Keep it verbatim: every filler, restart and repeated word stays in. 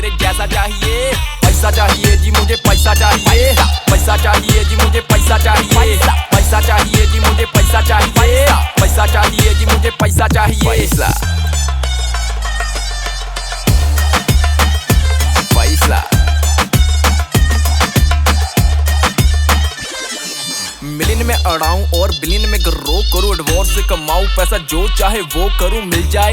तेरे जैसा चाहिए। पैसा चाहिए जी मुझे पैसा चाहिए, पैसा चाहिए जी मुझे पैसा चाहिए, पैसा चाहिए जी मुझे पैसा चाहिए, पैसा चाहिए जी मुझे पैसा चाहिए। पैसा पैसा मिलियन में अड़ाऊं और बिलियन में ग्रो करूं, एडवर्स से कमाऊं पैसा, जो चाहे वो करूं, मिल जाए